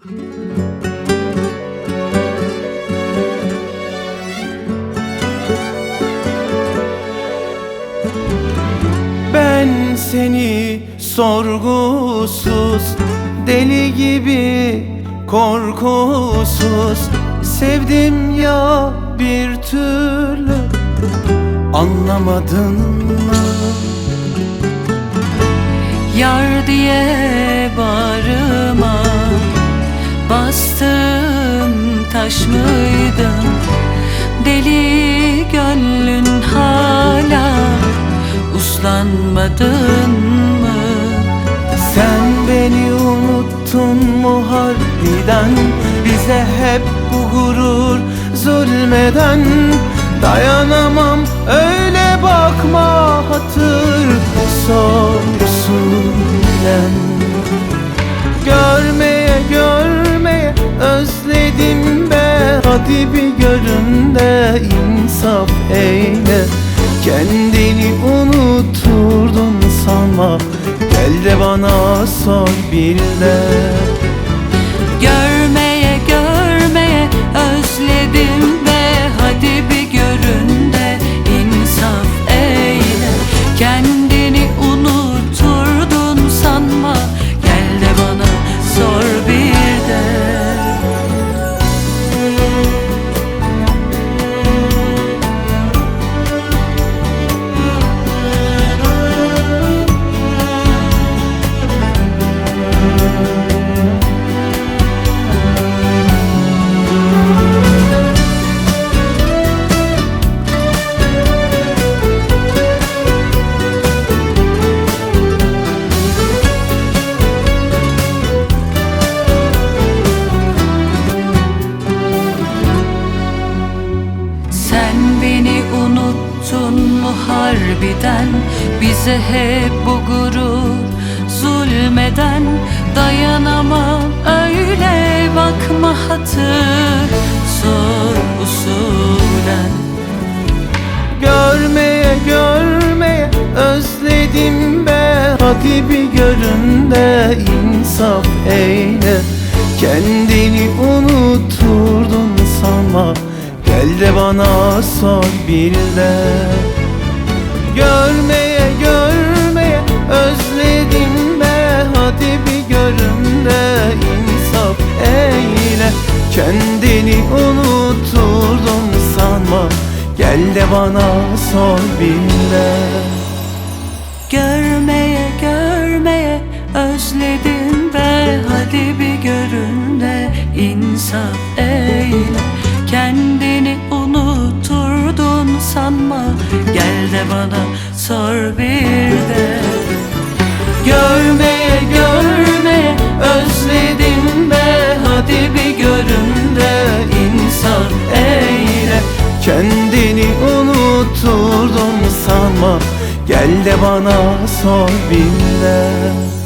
Ben seni sorgusuz, deli gibi korkusuz sevdim ya, bir türlü anlamadın mı? Yar diye bağrıma bastım, taş mıydın? Deli gönlün hala uslanmadın mı? Sen beni unuttun mu harbiden? Bize hep bu gurur zulmeden. Dayanamam öyle bakma, hatır sorsun bilen. Görmeye görmeye özledim be, hadi bir görün de insaf eyle. Kendini unutturdun sanma, gel de bana sor bir de. Görmeye görmeye özledim be, hadi bir görün de insaf eyle. Kendini unutturdun sanma, gel de bana sor bir de. Unuttun mu harbiden? Bize hep bu gurur zulmeden. Dayanamam öyle bakma, hatır sor usulen. Görmeye görmeye özledim be, hadi bir görün de insaf eyle. Kendini unutturdun sanma, gel de bana sor bir de. Görmeye görmeye özledim be, hadi bir görün de insaf eyle. Kendini unutturdun sanma, gel de bana sor bir de. Görmeye görmeye özledim be, hadi bir görün de insaf eyle. Kendini unutturdun sanma, gel de bana sor bir de. Görmeye görmeye özledim be, hadi bir görün de insaf eyle. Kendini unutturdun sanma, gel de bana sor bir de.